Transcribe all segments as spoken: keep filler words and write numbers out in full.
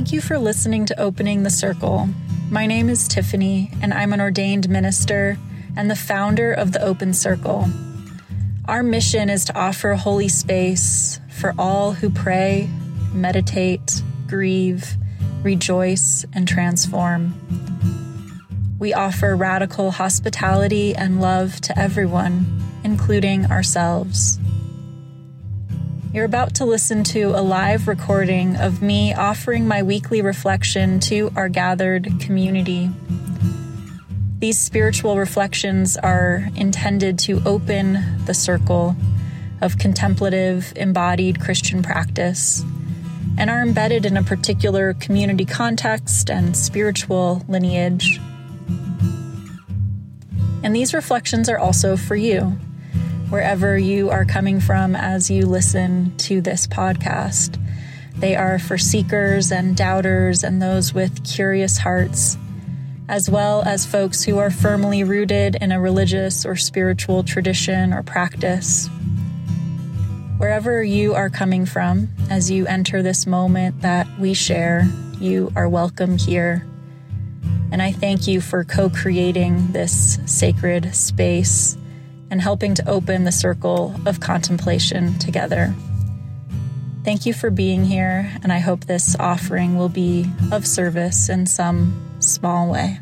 Thank you for listening to Opening the Circle. My name is Tiffany, and I'm an ordained minister and the founder of the Open Circle. Our mission is to offer holy space for all who pray, meditate, grieve, rejoice, and transform. We offer radical hospitality and love to everyone, including ourselves. You're about to listen to a live recording of me offering my weekly reflection to our gathered community. These spiritual reflections are intended to open the circle of contemplative, embodied Christian practice and are embedded in a particular community context and spiritual lineage. And these reflections are also for you, wherever you are coming from as you listen to this podcast. They are for seekers and doubters and those with curious hearts, as well as folks who are firmly rooted in a religious or spiritual tradition or practice. Wherever you are coming from as you enter this moment that we share, you are welcome here. And I thank you for co-creating this sacred space and helping to open the circle of contemplation together. Thank you for being here, and I hope this offering will be of service in some small way.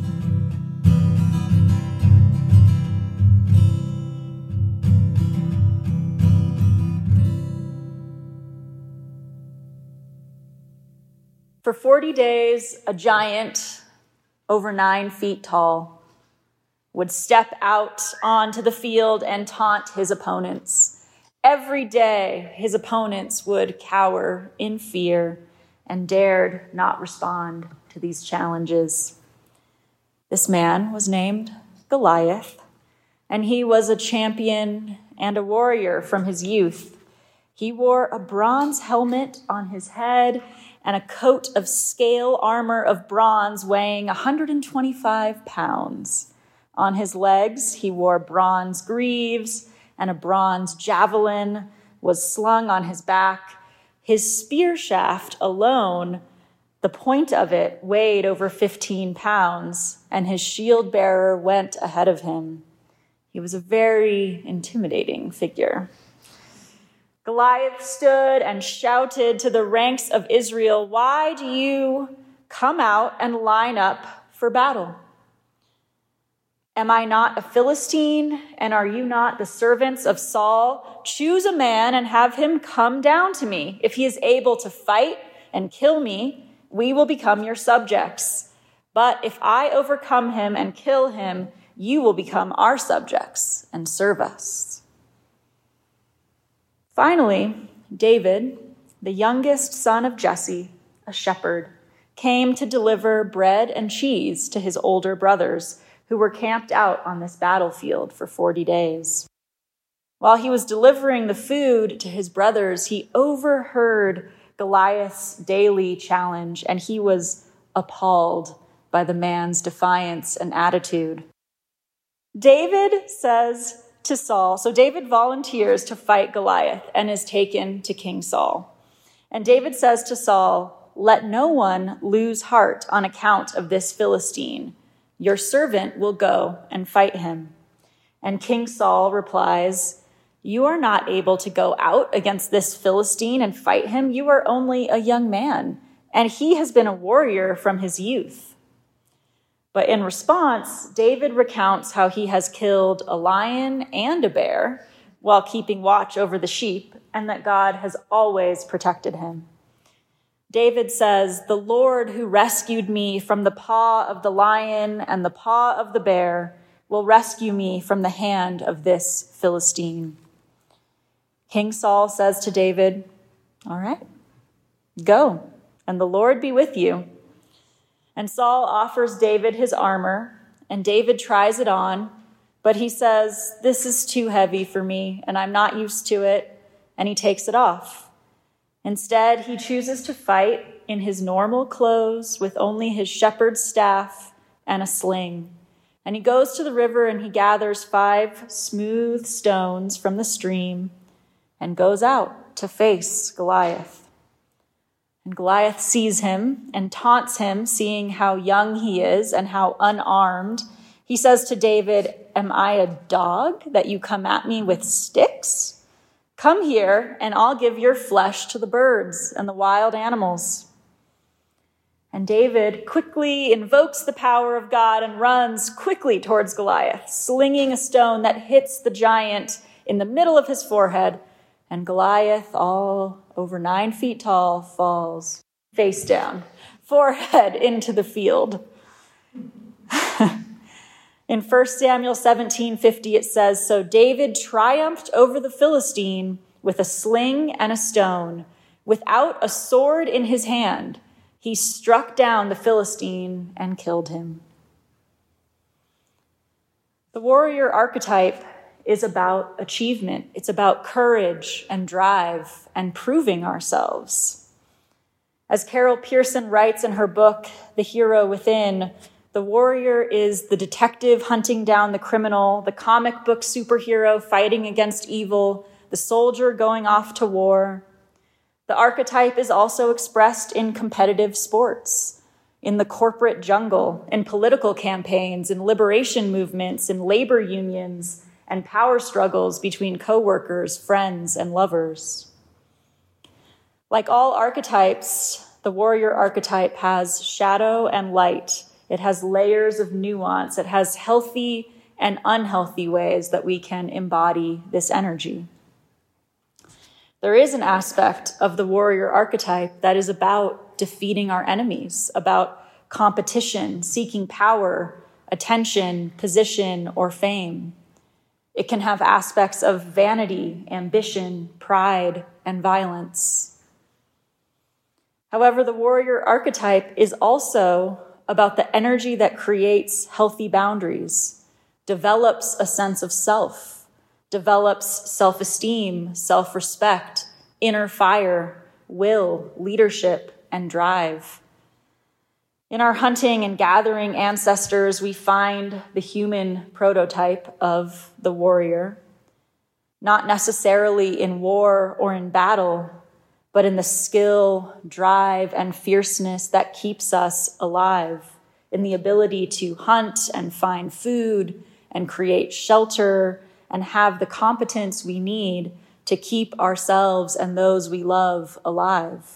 For forty days, a giant over nine feet tall would step out onto the field and taunt his opponents. Every day, his opponents would cower in fear and dared not respond to these challenges. This man was named Goliath, and he was a champion and a warrior from his youth. He wore a bronze helmet on his head and a coat of scale armor of bronze weighing one hundred twenty-five pounds. On his legs, he wore bronze greaves, and a bronze javelin was slung on his back. His spear shaft alone, the point of it, weighed over fifteen pounds, and his shield bearer went ahead of him. He was a very intimidating figure. Goliath stood and shouted to the ranks of Israel, "Why do you come out and line up for battle? Am I not a Philistine, and are you not the servants of Saul? Choose a man and have him come down to me. If he is able to fight and kill me, we will become your subjects. But if I overcome him and kill him, you will become our subjects and serve us." Finally, David, the youngest son of Jesse, a shepherd, came to deliver bread and cheese to his older brothers, who were camped out on this battlefield for forty days. While he was delivering the food to his brothers, he overheard Goliath's daily challenge, and he was appalled by the man's defiance and attitude. David says to Saul, so David volunteers to fight Goliath and is taken to King Saul. And David says to Saul, "Let no one lose heart on account of this Philistine. Your servant will go and fight him." And King Saul replies, "You are not able to go out against this Philistine and fight him. You are only a young man, and he has been a warrior from his youth." But in response, David recounts how he has killed a lion and a bear while keeping watch over the sheep, and that God has always protected him. David says, "The Lord who rescued me from the paw of the lion and the paw of the bear will rescue me from the hand of this Philistine." King Saul says to David, "All right, go, and the Lord be with you." And Saul offers David his armor, and David tries it on, but he says, "This is too heavy for me, and I'm not used to it," and he takes it off. Instead, he chooses to fight in his normal clothes with only his shepherd's staff and a sling. And he goes to the river and he gathers five smooth stones from the stream and goes out to face Goliath. And Goliath sees him and taunts him, seeing how young he is and how unarmed. He says to David, "Am I a dog that you come at me with sticks? Come here and I'll give your flesh to the birds and the wild animals." And David quickly invokes the power of God and runs quickly towards Goliath, slinging a stone that hits the giant in the middle of his forehead. And Goliath, all over nine feet tall, falls face down, forehead into the field. In First Samuel seventeen fifty, it says, "So David triumphed over the Philistine with a sling and a stone. Without a sword in his hand, he struck down the Philistine and killed him." The warrior archetype is about achievement. It's about courage and drive and proving ourselves. As Carol Pearson writes in her book, The Hero Within, the warrior is the detective hunting down the criminal, the comic book superhero fighting against evil, the soldier going off to war. The archetype is also expressed in competitive sports, in the corporate jungle, in political campaigns, in liberation movements, in labor unions, and power struggles between coworkers, friends, and lovers. Like all archetypes, the warrior archetype has shadow and light. It has layers of nuance. It has healthy and unhealthy ways that we can embody this energy. There is an aspect of the warrior archetype that is about defeating our enemies, about competition, seeking power, attention, position, or fame. It can have aspects of vanity, ambition, pride, and violence. However, the warrior archetype is also about the energy that creates healthy boundaries, develops a sense of self, develops self-esteem, self-respect, inner fire, will, leadership, and drive. In our hunting and gathering ancestors, we find the human prototype of the warrior, not necessarily in war or in battle, but in the skill, drive, and fierceness that keeps us alive, in the ability to hunt and find food and create shelter and have the competence we need to keep ourselves and those we love alive.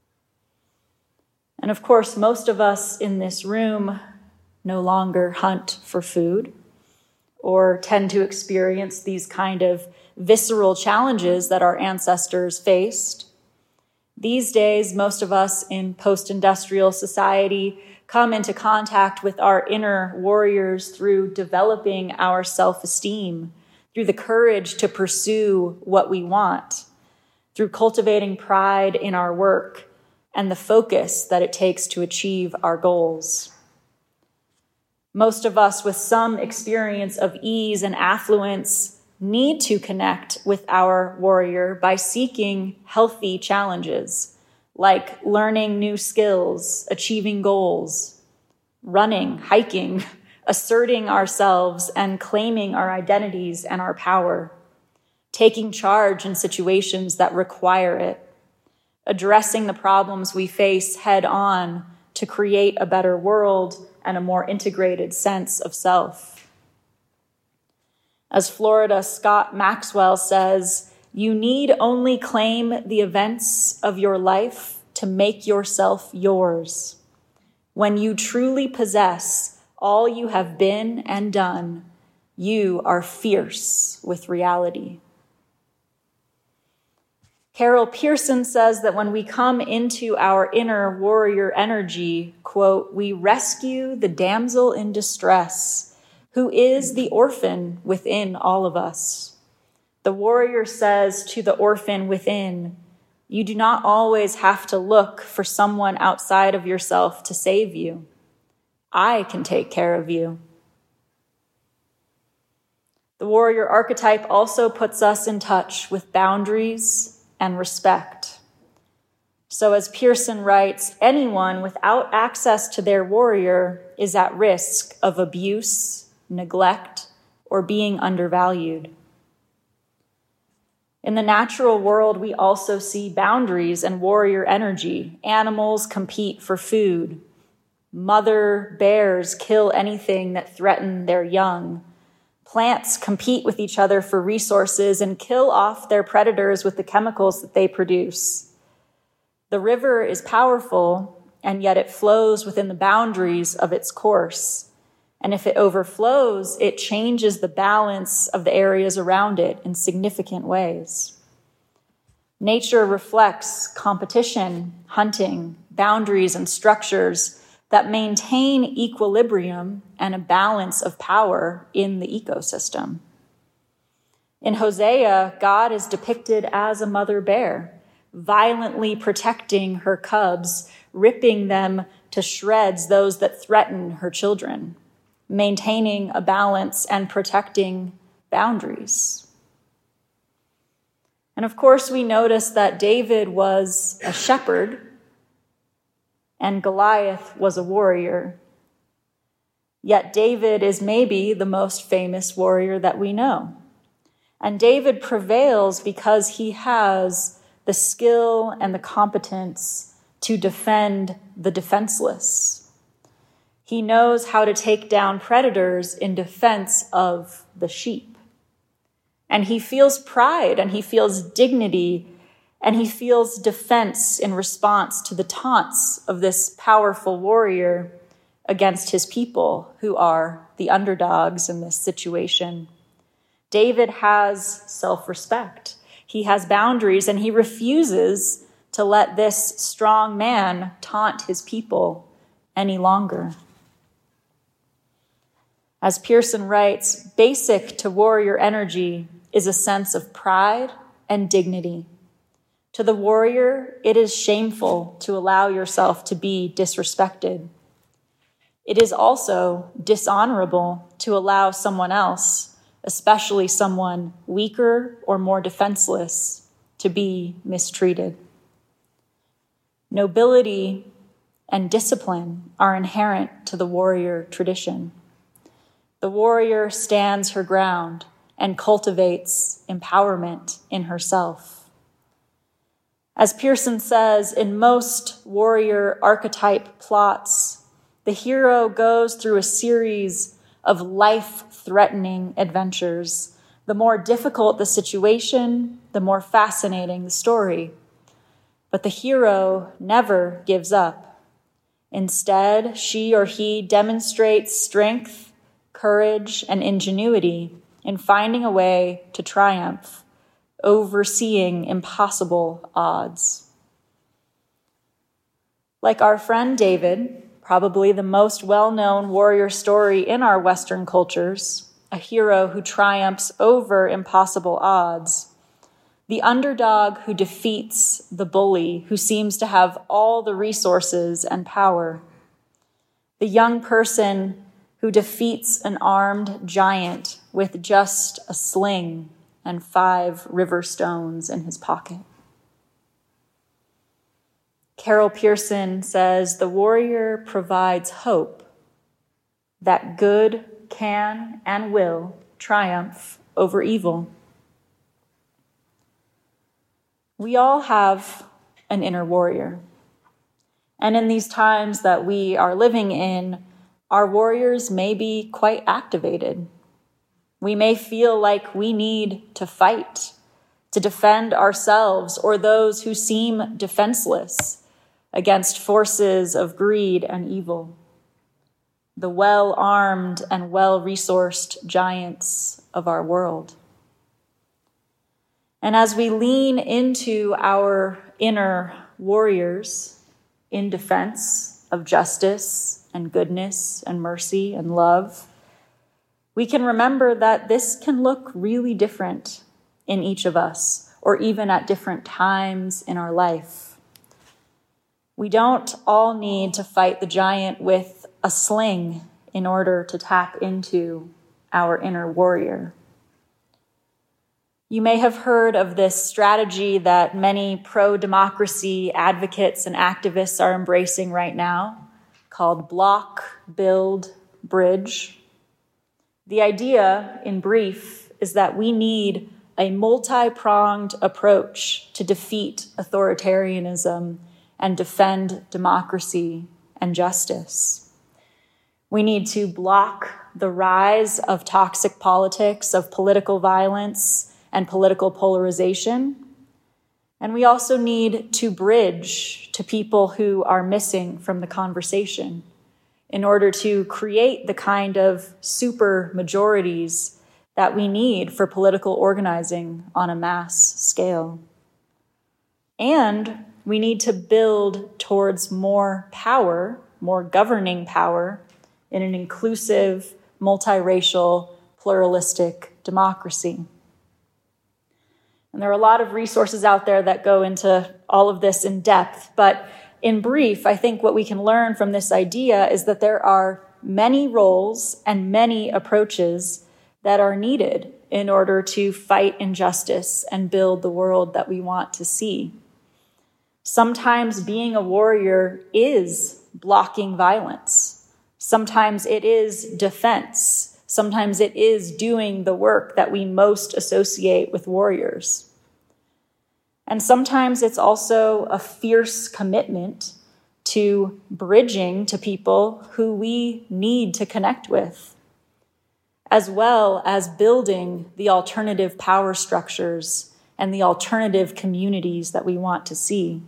And of course, most of us in this room no longer hunt for food or tend to experience these kind of visceral challenges that our ancestors faced. These days, most of us in post-industrial society come into contact with our inner warriors through developing our self-esteem, through the courage to pursue what we want, through cultivating pride in our work, and the focus that it takes to achieve our goals. Most of us with some experience of ease and affluence need to connect with our warrior by seeking healthy challenges, like learning new skills, achieving goals, running, hiking, asserting ourselves and claiming our identities and our power, taking charge in situations that require it, addressing the problems we face head on to create a better world and a more integrated sense of self. As Florida Scott Maxwell says, "You need only claim the events of your life to make yourself yours. When you truly possess all you have been and done, you are fierce with reality." Carol Pearson says that when we come into our inner warrior energy, quote, "we rescue the damsel in distress, who is the orphan within all of us." The warrior says to the orphan within, "You do not always have to look for someone outside of yourself to save you. I can take care of you." The warrior archetype also puts us in touch with boundaries and respect. So as Pearson writes, anyone without access to their warrior is at risk of abuse, neglect, or being undervalued. In the natural world, we also see boundaries and warrior energy. Animals compete for food. Mother bears kill anything that threaten their young. Plants compete with each other for resources and kill off their predators with the chemicals that they produce. The river is powerful, and yet it flows within the boundaries of its course. And if it overflows, it changes the balance of the areas around it in significant ways. Nature reflects competition, hunting, boundaries, and structures that maintain equilibrium and a balance of power in the ecosystem. In Hosea, God is depicted as a mother bear, violently protecting her cubs, ripping them to shreds those that threaten her children, maintaining a balance and protecting boundaries. And of course, we notice that David was a shepherd and Goliath was a warrior. Yet David is maybe the most famous warrior that we know. And David prevails because he has the skill and the competence to defend the defenseless. He knows how to take down predators in defense of the sheep. And he feels pride and he feels dignity and he feels defense in response to the taunts of this powerful warrior against his people who are the underdogs in this situation. David has self-respect. He has boundaries and he refuses to let this strong man taunt his people any longer. As Pearson writes, basic to warrior energy is a sense of pride and dignity. To the warrior, it is shameful to allow yourself to be disrespected. It is also dishonorable to allow someone else, especially someone weaker or more defenseless, to be mistreated. Nobility and discipline are inherent to the warrior tradition. The warrior stands her ground and cultivates empowerment in herself. As Pearson says, in most warrior archetype plots, the hero goes through a series of life-threatening adventures. The more difficult the situation, the more fascinating the story. But the hero never gives up. Instead, she or he demonstrates strength, courage, and ingenuity in finding a way to triumph, overseeing impossible odds. Like our friend David, probably the most well-known warrior story in our Western cultures, a hero who triumphs over impossible odds, the underdog who defeats the bully who seems to have all the resources and power, the young person who defeats an armed giant with just a sling and five river stones in his pocket. Carol Pearson says, the warrior provides hope that good can and will triumph over evil. We all have an inner warrior. And in these times that we are living in, our warriors may be quite activated. We may feel like we need to fight, to defend ourselves or those who seem defenseless against forces of greed and evil, the well-armed and well-resourced giants of our world. And as we lean into our inner warriors in defense of justice and goodness and mercy and love, we can remember that this can look really different in each of us, or even at different times in our life. We don't all need to fight the giant with a sling in order to tap into our inner warrior. You may have heard of this strategy that many pro-democracy advocates and activists are embracing right now, called block, build, bridge. The idea, in brief, is that we need a multi-pronged approach to defeat authoritarianism and defend democracy and justice. We need to block the rise of toxic politics, of political violence and political polarization. And we also need to bridge to people who are missing from the conversation in order to create the kind of super majorities that we need for political organizing on a mass scale. And we need to build towards more power, more governing power, in an inclusive, multiracial, pluralistic democracy. And there are a lot of resources out there that go into all of this in depth, but in brief, I think what we can learn from this idea is that there are many roles and many approaches that are needed in order to fight injustice and build the world that we want to see. Sometimes being a warrior is blocking violence. Sometimes it is defense. Sometimes it is doing the work that we most associate with warriors. And sometimes it's also a fierce commitment to bridging to people who we need to connect with, as well as building the alternative power structures and the alternative communities that we want to see.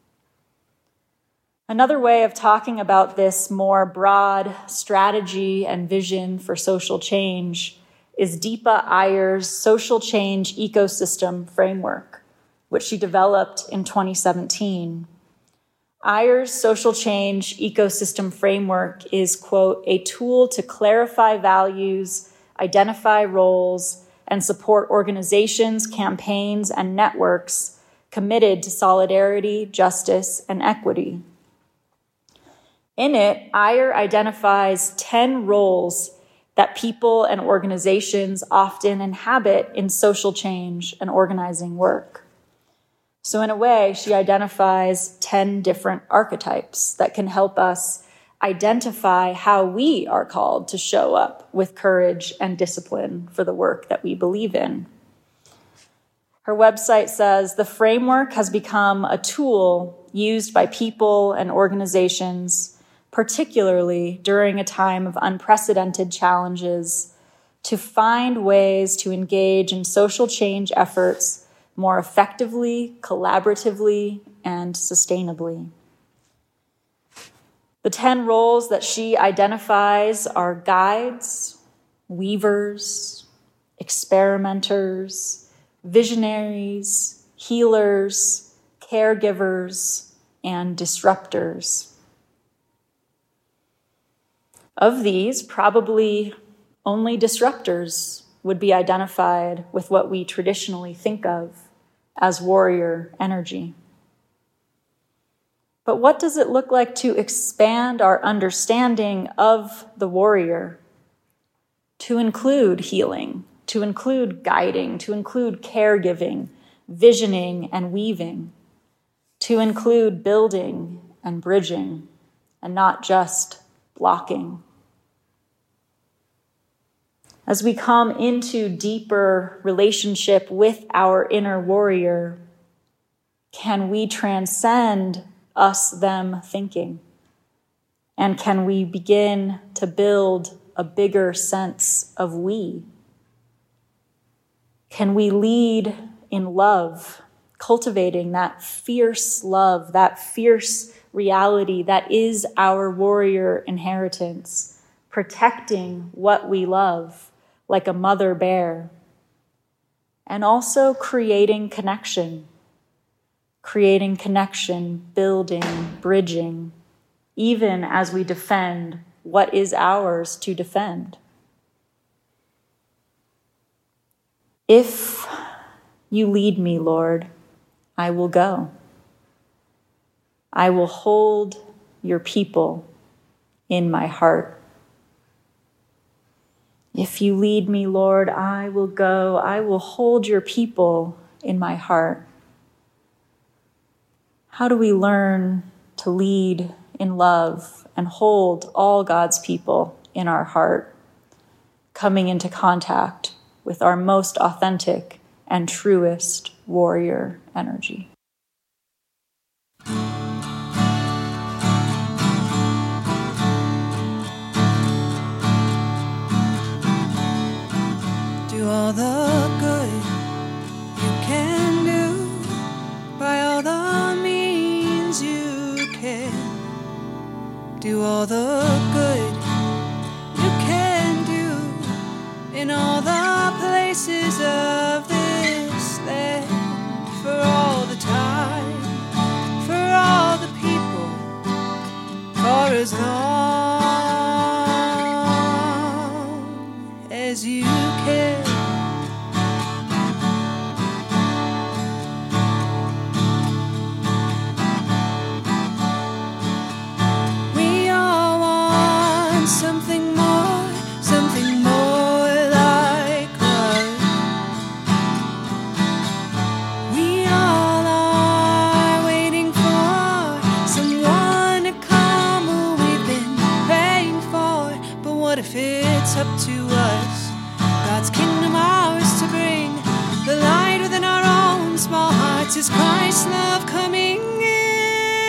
Another way of talking about this more broad strategy and vision for social change is Deepa Iyer's social change ecosystem framework, which she developed in twenty seventeen. Iyer's social change ecosystem framework is, quote, a tool to clarify values, identify roles, and support organizations, campaigns, and networks committed to solidarity, justice, and equity. In it, Iyer identifies ten roles that people and organizations often inhabit in social change and organizing work. So in a way, she identifies ten different archetypes that can help us identify how we are called to show up with courage and discipline for the work that we believe in. Her website says the framework has become a tool used by people and organizations, particularly during a time of unprecedented challenges, to find ways to engage in social change efforts more effectively, collaboratively, and sustainably. The ten roles that she identifies are guides, weavers, experimenters, visionaries, healers, caregivers, and disruptors. Of these, probably only disruptors would be identified with what we traditionally think of as warrior energy. But what does it look like to expand our understanding of the warrior, to include healing, to include guiding, to include caregiving, visioning, and weaving, to include building and bridging, and not just blocking? As we come into deeper relationship with our inner warrior, can we transcend us-them thinking? And can we begin to build a bigger sense of we? Can we lead in love, cultivating that fierce love, that fierce reality that is our warrior inheritance, protecting what we love, like a mother bear, and also creating connection, creating connection, building, bridging, even as we defend what is ours to defend. If you lead me, Lord, I will go. I will hold your people in my heart. If you lead me, Lord, I will go. I will hold your people in my heart. How do we learn to lead in love and hold all God's people in our heart, coming into contact with our most authentic and truest warrior energy. Do all the good you can do by all the means you can. Do all the good you can do in all the places of this land, for all the time, for all the people, for as long as you can. We all want something more, something more like love. We all are waiting for someone to come who we've been praying for. But what if it's up to us? God's kingdom ours to bring, the light within our own small hearts is Christ's love coming in.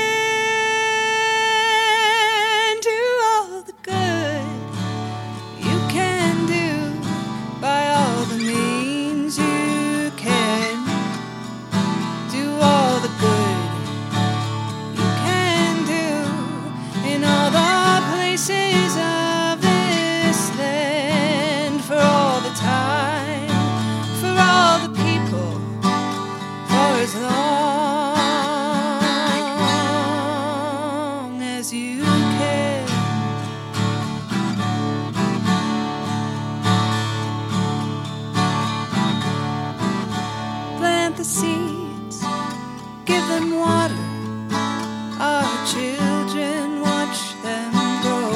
Do all the good you can do by all the means you can. Do all the good you can do in all the places of this land, for all the time, for all the people, for as long as you can. Plant the seeds, give them water, our children watch them grow.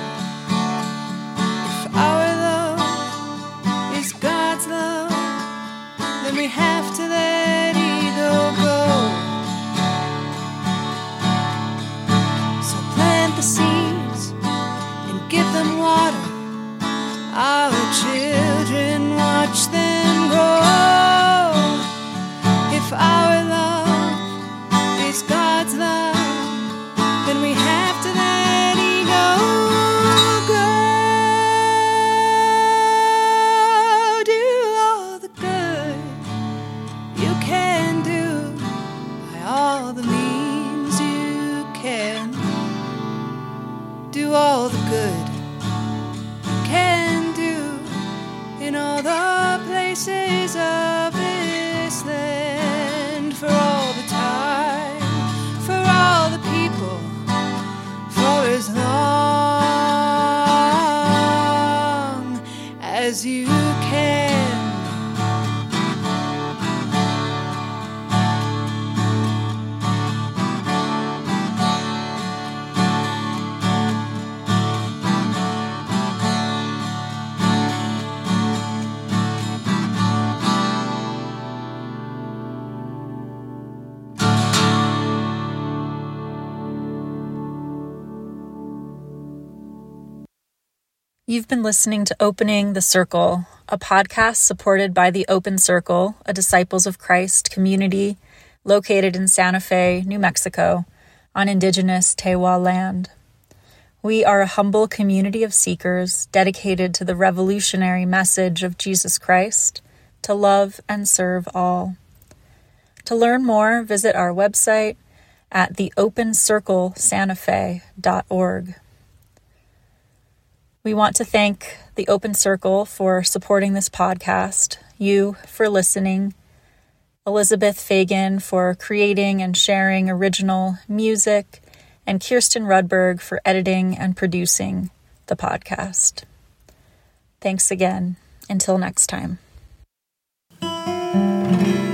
If our love is God's love, then we have to let ego go. So plant the seeds and give them water, our children watch them grow. If our love is God's love, then we have to let ego go. Do all the good you can do by all the means you can. Do all the good you can do in all the places of this land, for all the time, for all the people, for as long as you can. You've been listening to Opening the Circle, a podcast supported by the Open Circle, a Disciples of Christ community located in Santa Fe, New Mexico, on indigenous Tewa land. We are a humble community of seekers dedicated to the revolutionary message of Jesus Christ, to love and serve all. To learn more, visit our website at the open circle santa fe dot org. We want to thank the Open Circle for supporting this podcast, you for listening, Elizabeth Fagan for creating and sharing original music, and Kirsten Rudberg for editing and producing the podcast. Thanks again. Until next time.